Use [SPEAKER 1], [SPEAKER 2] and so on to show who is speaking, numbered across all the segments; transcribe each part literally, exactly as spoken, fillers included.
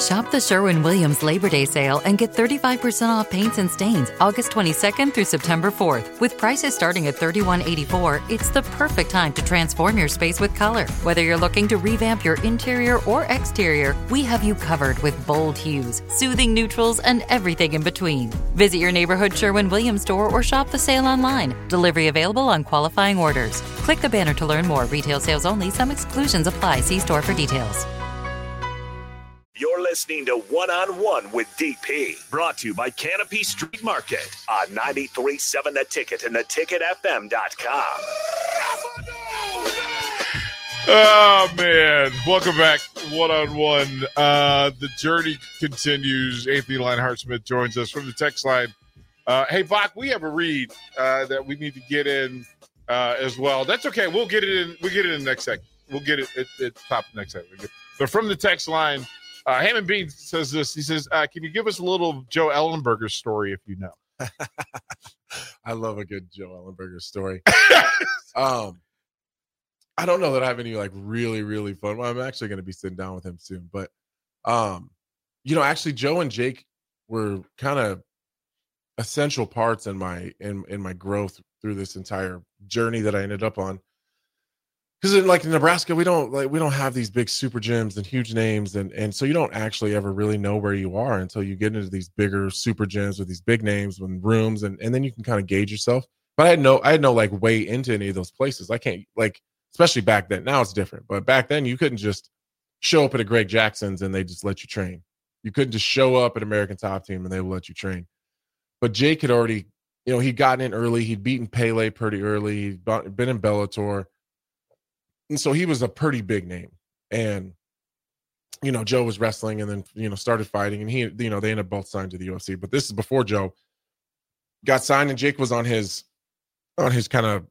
[SPEAKER 1] Shop the Sherwin-Williams Labor Day sale and get thirty-five percent off paints and stains August twenty-second through September fourth. With prices starting at thirty-one eighty-four, it's the perfect time to transform your space with color. Whether you're looking to revamp your interior or exterior, we have you covered with bold hues, soothing neutrals, and everything in between. Visit your neighborhood Sherwin-Williams store or shop the sale online. Delivery available on qualifying orders. Click the banner to learn more. Retail sales only. Some exclusions apply. See store for details.
[SPEAKER 2] You're listening to One on One with D P, brought to you by Canopy Street Market on ninety-three point seven The Ticket and the ticket f m dot com.
[SPEAKER 3] Oh, man. Welcome back, One on One. Uh, the journey continues. Anthony Lionheart-Smith joins us from the text line. Uh, hey, Bach, we have a read uh, that we need to get in uh, as well. That's okay. We'll get it in. We'll get it in the next segment. We'll get it at, at the top of the next segment. But from the text line, Uh, Hammond Bean says this. He says, uh, can you give us a little Joe Ellenberger story if you know?
[SPEAKER 4] I love a good Joe Ellenberger story. um, I don't know that I have any like really, really fun. Well, I'm actually going to be sitting down with him soon. But, um, you know, actually, Joe and Jake were kind of essential parts in my in, in my growth through this entire journey that I ended up on. Because like in Nebraska, we don't like we don't have these big super gyms and huge names, and and so you don't actually ever really know where you are until you get into these bigger super gyms with these big names and rooms, and and then you can kind of gauge yourself. But I had no I had no like way into any of those places. I can't like, especially back then. Now it's different, but back then you couldn't just show up at a Greg Jackson's and they just let you train. You couldn't just show up at American Top Team and they will let you train. But Jake had already, you know, he'd gotten in early. He'd beaten Pele pretty early. He'd been in Bellator. And so he was a pretty big name. And, you know, Joe was wrestling and then, you know, started fighting. And he, you know, they ended up both signed to the U F C. But this is before Joe got signed, and Jake was on his, on his kind of,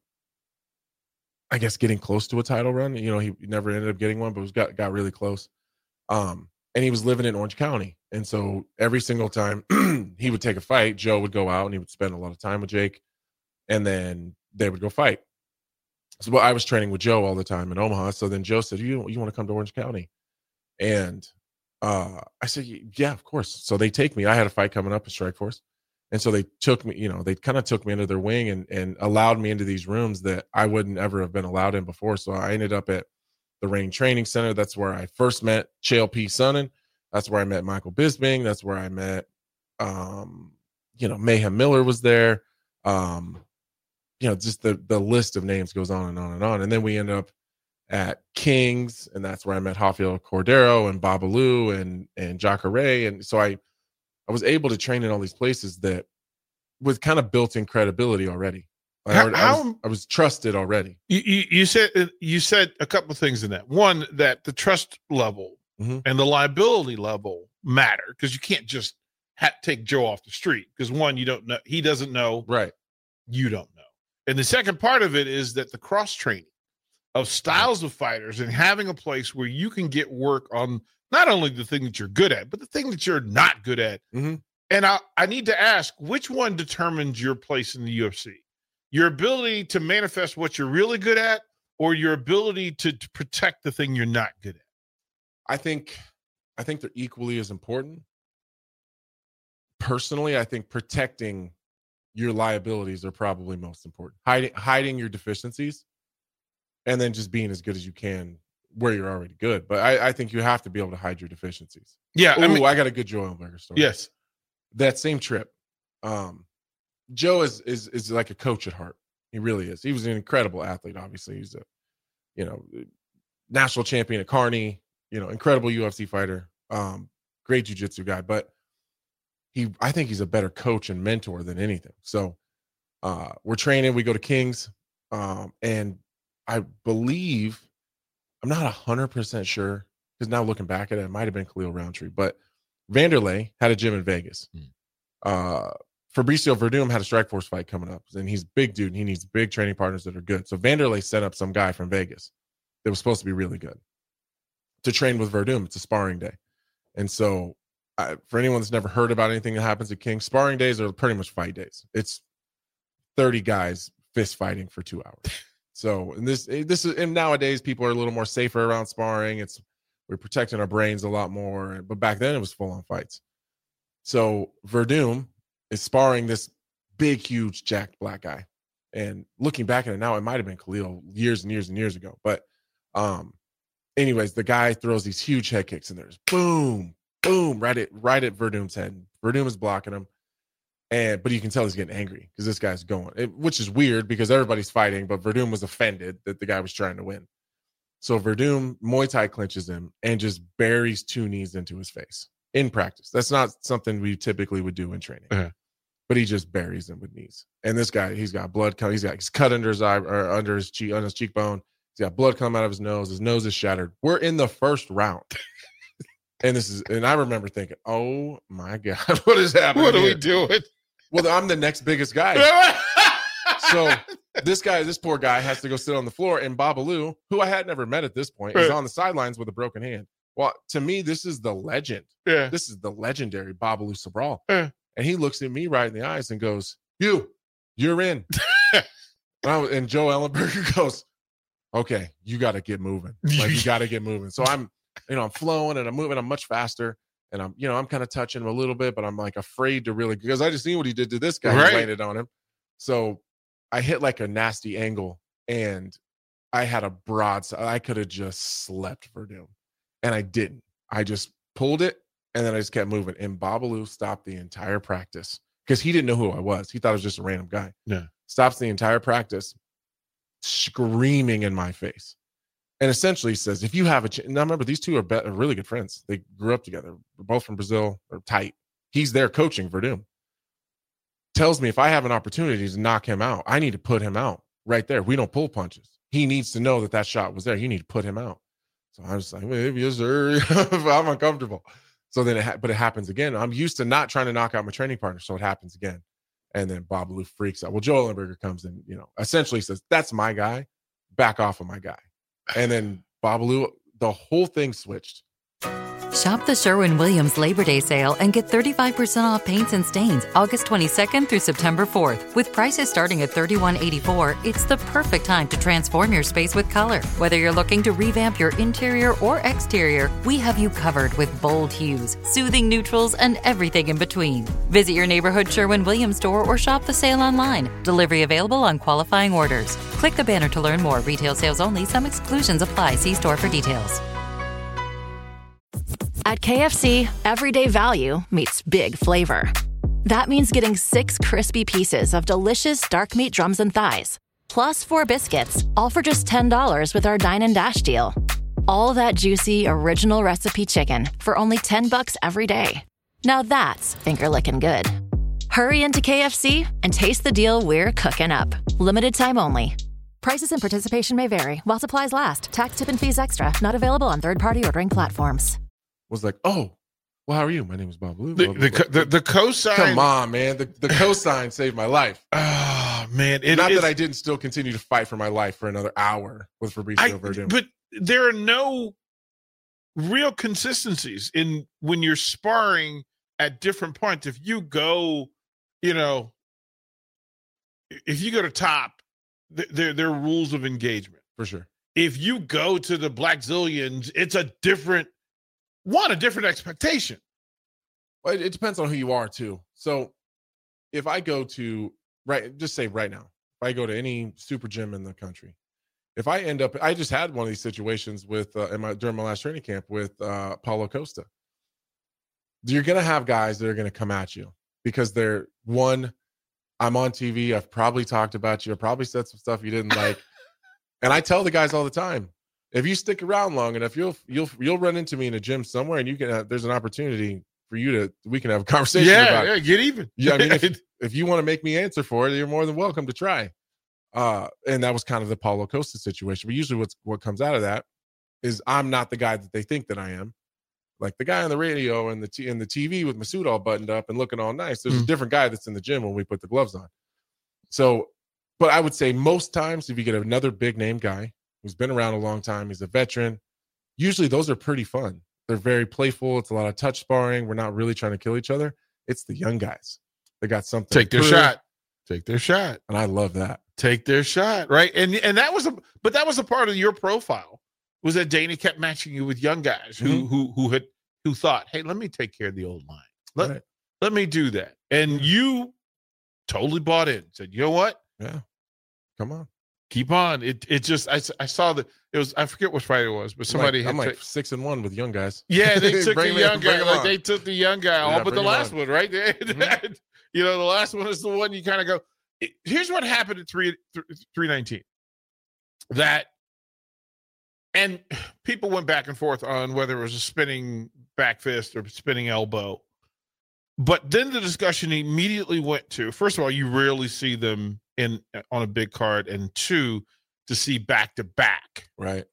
[SPEAKER 4] I guess, getting close to a title run. You know, he never ended up getting one, but was got, got really close. Um, and he was living in Orange County. And so every single time he would take a fight, Joe would go out and he would spend a lot of time with Jake. And then they would go fight. So well, I was training with Joe all the time in Omaha. So then Joe said, you, you want to come to Orange County? And uh, I said, yeah, of course. So they take me. I had a fight coming up at Strikeforce. And so they took me, you know, they kind of took me under their wing and, and allowed me into these rooms that I wouldn't ever have been allowed in before. So I ended up at the Reign Training Center. That's where I first met Chael P. Sonnen. That's where I met Michael Bisping. That's where I met, um, you know, Mayhem Miller was there. Um, you know, just the, the list of names goes on and on and on. And then we end up at King's, and that's where I met Rafael Cordero and Babalu and, and Jacare. And so I, I was able to train in all these places that with kind of built-in credibility already. I,
[SPEAKER 3] How,
[SPEAKER 4] already, I, was, I was trusted already.
[SPEAKER 3] You, you, you said you said a couple of things in that. One, that the trust level mm-hmm. and the liability level matter, because you can't just ha- take Joe off the street. Because one, you don't know, he doesn't know,
[SPEAKER 4] right?
[SPEAKER 3] You don't know. And the second part of it is that the cross training of styles of fighters and having a place where you can get work on not only the thing that you're good at, but the thing that you're not good at.
[SPEAKER 4] Mm-hmm.
[SPEAKER 3] And I, I need to ask, which one determines your place in the U F C? Your ability to manifest what you're really good at, or your ability to, to protect the thing you're not good at?
[SPEAKER 4] I think, I think they're equally as important. Personally, I think protecting your liabilities are probably most important. Hiding, hiding your deficiencies, and then just being as good as you can where you're already good. But I, I think you have to be able to hide your deficiencies.
[SPEAKER 3] Yeah.
[SPEAKER 4] Ooh,
[SPEAKER 3] I mean,
[SPEAKER 4] I got a good Joe Ellenberger story.
[SPEAKER 3] Yes.
[SPEAKER 4] That same trip. Um, Joe is, is, is like a coach at heart. He really is. He was an incredible athlete. Obviously he's a, you know, national champion at Carney, you know, incredible U F C fighter, um, great jiu-jitsu guy, but he, I think he's a better coach and mentor than anything. So uh, we're training, we go to King's, um, and I believe, I'm not a hundred percent sure, because now looking back at it, it might've been Khalil Roundtree, but Vanderlei had a gym in Vegas. Mm. Uh, Fabricio Verdum had a Strikeforce fight coming up, and he's a big dude and he needs big training partners that are good. So Vanderlei set up some guy from Vegas that was supposed to be really good to train with Verdum. It's a sparring day. And so I, for anyone that's never heard about anything that happens at King, sparring days are pretty much fight days. It's thirty guys fist fighting for two hours. So, and this, this is, and nowadays people are a little more safer around sparring. It's we're protecting our brains a lot more. But back then it was full on fights. So Verdum is sparring this big, huge, jacked black guy. And looking back at it now, it might have been Khalil years and years and years ago. But um, anyways, the guy throws these huge head kicks and there's boom, boom, right at right at Verdum's head. Verdum is blocking him. And but you can tell he's getting angry because this guy's going, it, which is weird because everybody's fighting, but Verdum was offended that the guy was trying to win. So Verdum Muay Thai clinches him and just buries two knees into his face in practice. That's not something we typically would do in training. Uh-huh. But he just buries him with knees. And this guy, he's got blood coming. He's got he's cut under his eye or under his cheek, on his cheekbone. He's got blood coming out of his nose. His nose is shattered. We're in the first round. And this is, and I remember thinking, oh my God, what is happening?
[SPEAKER 3] What are
[SPEAKER 4] here?
[SPEAKER 3] we doing?
[SPEAKER 4] Well, I'm the next biggest guy. So this guy, this poor guy has to go sit on the floor. And Babalu, who I had never met at this point, is on the sidelines with a broken hand. Well, to me, this is the legend.
[SPEAKER 3] Yeah.
[SPEAKER 4] This is the legendary Babalu Sobral.
[SPEAKER 3] Yeah.
[SPEAKER 4] And he looks at me right in the eyes and goes, you, you're in. and, I, and Joe Ellenberger goes, okay, you got to get moving. Like, you got to get moving. So I'm, you know, I'm flowing and I'm moving. I'm much faster. And I'm, you know, I'm kind of touching him a little bit, but I'm like afraid to really, because I just seen what he did to this guy.
[SPEAKER 3] Right.
[SPEAKER 4] He landed on him. So I hit like a nasty angle and I had a broad, I could have just slept for Verdum. And I didn't. I just pulled it and then I just kept moving. And Babalu stopped the entire practice because he didn't know who I was. He thought I was just a random guy.
[SPEAKER 3] Yeah.
[SPEAKER 4] Stops the entire practice, screaming in my face. And essentially says, if you have a chance, now remember, these two are, be- are really good friends. They grew up together. They're both from Brazil. They're tight. He's there coaching Verdum. Tells me if I have an opportunity to knock him out, I need to put him out right there. We don't pull punches. He needs to know that that shot was there. You need to put him out. So I was like, maybe, yes, sir. I'm uncomfortable. So then, it ha- but it happens again. I'm used to not trying to knock out my training partner. So it happens again. And then Babalu freaks out. Well, Joe Ellenberger comes in, you know, essentially says, that's my guy. Back off of my guy. And then Babalu, the whole thing switched.
[SPEAKER 1] Shop the Sherwin-Williams Labor Day sale and get thirty-five percent off paints and stains August twenty-second through September fourth. With prices starting at thirty-one eighty-four, it's the perfect time to transform your space with color. Whether you're looking to revamp your interior or exterior, we have you covered with bold hues, soothing neutrals, and everything in between. Visit your neighborhood Sherwin-Williams store or shop the sale online. Delivery available on qualifying orders. Click the banner to learn more. Retail sales only. Some exclusions apply. See store for details.
[SPEAKER 5] At K F C, everyday value meets big flavor. That means getting six crispy pieces of delicious dark meat drums and thighs, plus four biscuits, all for just ten dollars with our Dine and Dash deal. All that juicy, original recipe chicken for only ten bucks every day. Now that's finger-licking good. Hurry into K F C and taste the deal we're cooking up. Limited time only. Prices and participation may vary while supplies last. Tax, tip, and fees extra. Not available on third-party ordering platforms.
[SPEAKER 4] Was like, oh, well, how are you? My name is Babalu.
[SPEAKER 3] The, the, the, the, the cosign.
[SPEAKER 4] Come on, man. The, the cosign saved my life.
[SPEAKER 3] Oh, man. It
[SPEAKER 4] Not
[SPEAKER 3] is,
[SPEAKER 4] that I didn't still continue to fight for my life for another hour with Fabricio Verdum.
[SPEAKER 3] But there are no real consistencies in when you're sparring at different points. If you go, you know, if you go to top, th- there, there are rules of engagement.
[SPEAKER 4] For sure.
[SPEAKER 3] If you go to the Black Zillions, it's a different One, a different expectation.
[SPEAKER 4] Well, it, it depends on who you are, too. So if I go to, right, just say right now, if I go to any super gym in the country, if I end up, I just had one of these situations with, uh, in my, during my last training camp with uh, Paulo Costa. You're going to have guys that are going to come at you because they're, one, I'm on T V. I've probably talked about you. I've probably said some stuff you didn't like. And I tell the guys all the time, if you stick around long enough, you'll you'll you'll run into me in a gym somewhere, and you can have, there's an opportunity for you to we can have a conversation
[SPEAKER 3] yeah,
[SPEAKER 4] about
[SPEAKER 3] yeah,
[SPEAKER 4] it.
[SPEAKER 3] get even.
[SPEAKER 4] Yeah, I mean, if, if you want to make me answer for it, you're more than welcome to try. Uh, and that was kind of the Paulo Costa situation. But usually, what's what comes out of that is I'm not the guy that they think that I am. Like the guy on the radio and the t- and the T V with my suit all buttoned up and looking all nice. There's mm. a different guy that's in the gym when we put the gloves on. So, but I would say most times, if you get another big name guy who's been around a long time, he's a veteran, usually those are pretty fun. They're very playful. It's a lot of touch sparring. We're not really trying to kill each other. It's the young guys. They got something.
[SPEAKER 3] Take their shot. Take their shot.
[SPEAKER 4] And I love that.
[SPEAKER 3] Take their shot, right? And and that was a but that was a part of your profile was that Dana kept matching you with young guys who
[SPEAKER 4] Mm-hmm.
[SPEAKER 3] who who had who thought, hey, let me take care of the old line. Let,
[SPEAKER 4] Right.
[SPEAKER 3] let me do that. And you totally bought in. Said, you know what?
[SPEAKER 4] Yeah. Come on.
[SPEAKER 3] Keep on. It it just I, I saw that it was I forget what Friday it was, but somebody
[SPEAKER 4] I'm
[SPEAKER 3] had
[SPEAKER 4] like, I'm like
[SPEAKER 3] ta-
[SPEAKER 4] six and one with young guys.
[SPEAKER 3] yeah, they took the
[SPEAKER 4] Bring 'em in,
[SPEAKER 3] young
[SPEAKER 4] bring
[SPEAKER 3] guy.
[SPEAKER 4] 'em
[SPEAKER 3] Like
[SPEAKER 4] on.
[SPEAKER 3] they took the young guy, all
[SPEAKER 4] Yeah,
[SPEAKER 3] but the
[SPEAKER 4] bring 'em
[SPEAKER 3] last
[SPEAKER 4] on.
[SPEAKER 3] one, right?
[SPEAKER 4] Mhm.
[SPEAKER 3] You know, the last one is the one you kind of go. Here's what happened at three three nineteen. That and people went back and forth on whether it was a spinning back fist or spinning elbow. But then the discussion immediately went to, first of all, you rarely see them in on a big card, and two, to see back to back.
[SPEAKER 4] Right.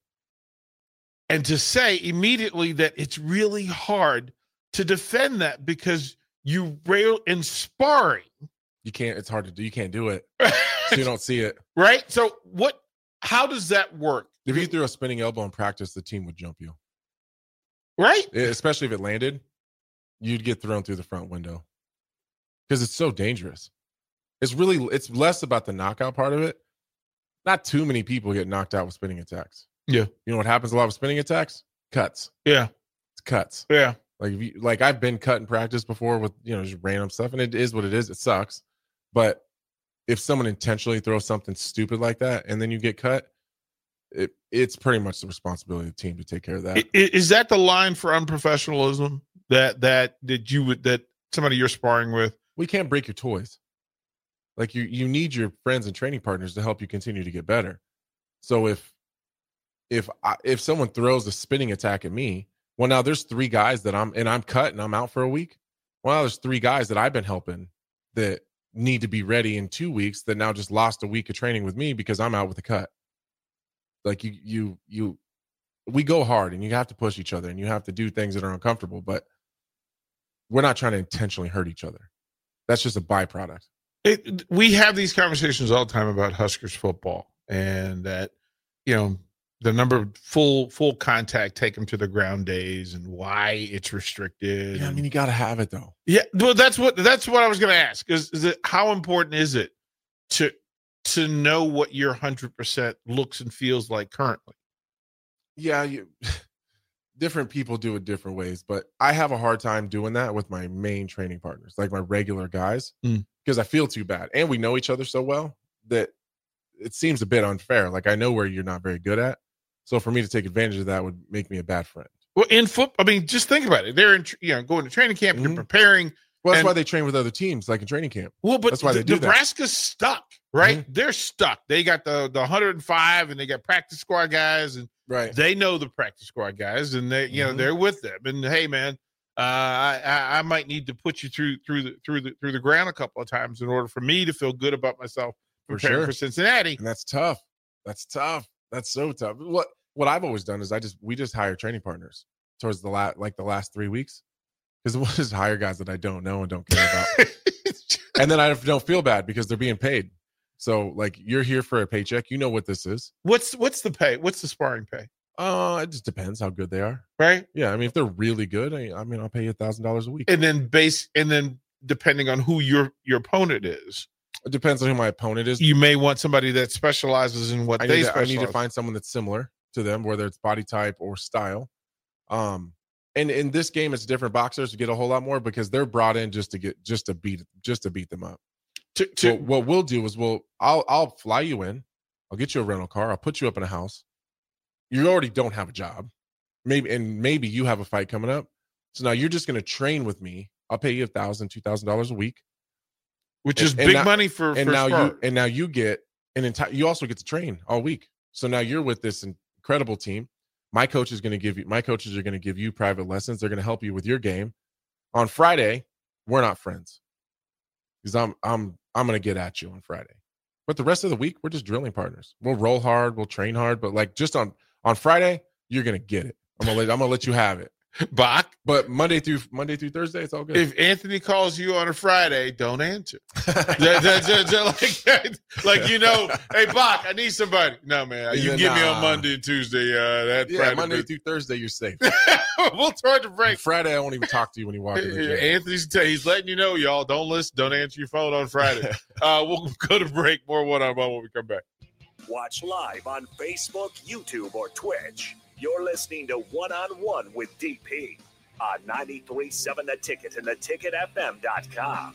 [SPEAKER 3] And to say immediately that it's really hard to defend that because you rail in sparring.
[SPEAKER 4] You can't, it's hard to do. You can't do it. So you don't see it.
[SPEAKER 3] Right? So what, how does that work?
[SPEAKER 4] If you threw a spinning elbow in practice, the team would jump you.
[SPEAKER 3] Right?
[SPEAKER 4] Yeah, especially if it landed, you'd get thrown through the front window because it's so dangerous. It's really, it's less about the knockout part of it. Not too many people get knocked out with spinning attacks.
[SPEAKER 3] Yeah.
[SPEAKER 4] You know what happens a lot with spinning attacks? Cuts.
[SPEAKER 3] Yeah.
[SPEAKER 4] It's cuts.
[SPEAKER 3] Yeah.
[SPEAKER 4] Like, if you, like I've been cut in practice before with, you know, just random stuff, and it is what it is. It sucks. But if someone intentionally throws something stupid like that and then you get cut, it it's pretty much the responsibility of the team to take care of that.
[SPEAKER 3] I- Is that the line for unprofessionalism that that that you would that somebody you're sparring with?
[SPEAKER 4] We can't break your toys. Like you you need your friends and training partners to help you continue to get better. So if if I, if someone throws a spinning attack at me, well, now there's three guys that I'm and I'm cut and I'm out for a week. Well, now there's three guys that I've been helping that need to be ready in two weeks that now just lost a week of training with me because I'm out with a cut. Like you you you we go hard and you have to push each other and you have to do things that are uncomfortable, but we're not trying to intentionally hurt each other. That's just a byproduct.
[SPEAKER 3] It, we have these conversations all the time about Huskers football, and that, you know, the number of full full contact take them to the ground days and why it's restricted.
[SPEAKER 4] Yeah, I mean, you got to have it though.
[SPEAKER 3] Yeah, well, that's what that's what I was going to ask. Is, is it how important is it to to know what your hundred percent looks and feels like currently?
[SPEAKER 4] Yeah, you, different people do it different ways, but I have a hard time doing that with my main training partners, like my regular guys,
[SPEAKER 3] Mm.
[SPEAKER 4] because I feel too bad, and we know each other so well that it seems a bit unfair. Like I know where you're not very good at, so for me to take advantage of that would make me a bad friend.
[SPEAKER 3] Well, in football, I mean, just think about it. They're in, you know, going to training camp,
[SPEAKER 4] Mhm.
[SPEAKER 3] they're preparing.
[SPEAKER 4] Well, that's
[SPEAKER 3] And-
[SPEAKER 4] why they train with other teams, like in training camp.
[SPEAKER 3] Well, but
[SPEAKER 4] That's why they do that.
[SPEAKER 3] Nebraska's stuck, right?
[SPEAKER 4] Mhm.
[SPEAKER 3] They're stuck. They got the the one hundred five, and they got practice squad guys, and
[SPEAKER 4] Right.
[SPEAKER 3] they know the practice squad guys, and they, you know,
[SPEAKER 4] Mhm.
[SPEAKER 3] they're with them. And hey, man, uh, I, I I might need to put you through through the through the through the ground a couple of times in order for me to feel good about myself
[SPEAKER 4] For
[SPEAKER 3] preparing
[SPEAKER 4] sure.
[SPEAKER 3] for Cincinnati.
[SPEAKER 4] And that's tough. That's tough. That's so tough. What what I've always done is I just we just hire training partners towards the last like the last three weeks because we'll just hire guys that I don't know and don't care about, and then I don't feel bad because they're being paid. So like you're here for a paycheck, you know what this is.
[SPEAKER 3] What's what's the pay? What's the sparring pay?
[SPEAKER 4] Uh, it just depends how good they are.
[SPEAKER 3] Right,
[SPEAKER 4] Yeah, I mean if they're really good, I, I mean I'll pay you a thousand dollars a week.
[SPEAKER 3] and then base, and then depending on who your your opponent is,
[SPEAKER 4] It depends on who my opponent is.
[SPEAKER 3] you may want somebody that specializes in what
[SPEAKER 4] I
[SPEAKER 3] they
[SPEAKER 4] need, to, I
[SPEAKER 3] specialize.
[SPEAKER 4] need to find someone that's similar to them, whether it's body type or style. Um, and in this game, it's different boxers get a whole lot more because they're brought in just to get just to beat just to beat them up.
[SPEAKER 3] to, to,
[SPEAKER 4] So what we'll do is we'll I'll I'll fly you in, I'll get you a rental car, I'll put you up in a house. You already don't have a job, maybe, and maybe you have a fight coming up. So now you're just going to train with me. I'll pay you a thousand, two thousand dollars a week.
[SPEAKER 3] which
[SPEAKER 4] and-
[SPEAKER 3] is
[SPEAKER 4] and
[SPEAKER 3] big
[SPEAKER 4] now-
[SPEAKER 3] money for
[SPEAKER 4] and
[SPEAKER 3] for
[SPEAKER 4] now
[SPEAKER 3] sparring.
[SPEAKER 4] you and now you get an entire you also get to train all week. So now you're with this incredible team. My coach is going to give you my coaches are going to give you private lessons. They're going to help you with your game. On Friday, we're not friends. Because I'm I'm I'm going to get at you on Friday. But the rest of the week, we're just drilling partners. We'll roll hard, we'll train hard, but like just on on Friday, you're going to get it. I'm going to let I'm going to let you have it.
[SPEAKER 3] Bach,
[SPEAKER 4] But Monday through Monday through Thursday, it's all good.
[SPEAKER 3] if Anthony calls you on a Friday, don't answer. That- that- that- that- like, like, you know, hey, Bach, I need somebody. No, man, you
[SPEAKER 4] Yeah,
[SPEAKER 3] get me on
[SPEAKER 4] nah.
[SPEAKER 3] Monday and Tuesday. Uh, that
[SPEAKER 4] yeah,
[SPEAKER 3] Friday,
[SPEAKER 4] Monday
[SPEAKER 3] but-
[SPEAKER 4] through Thursday, you're safe.
[SPEAKER 3] we'll start the break.
[SPEAKER 4] Friday, I won't even talk to you when you walk in the gym.
[SPEAKER 3] Anthony's t- he's letting you know, y'all. Don't listen. Don't answer your phone on Friday. uh, we'll go to break. More one on one when we come back.
[SPEAKER 2] Watch live on Facebook, YouTube, or Twitch. You're listening to One on One with D P on ninety-three point seven The Ticket and the ticket f m dot com.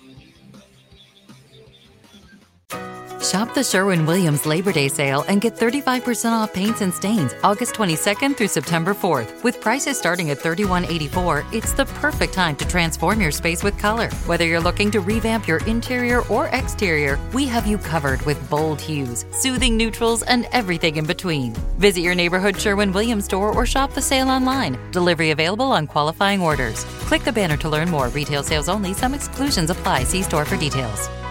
[SPEAKER 1] Shop the Sherwin-Williams Labor Day sale and get thirty-five percent off paints and stains August twenty-second through September fourth. With prices starting at thirty-one eighty-four, it's the perfect time to transform your space with color. Whether you're looking to revamp your interior or exterior, we have you covered with bold hues, soothing neutrals, and everything in between. Visit your neighborhood Sherwin-Williams store or shop the sale online. Delivery available on qualifying orders. Click the banner to learn more. Retail sales only. Some exclusions apply. See store for details.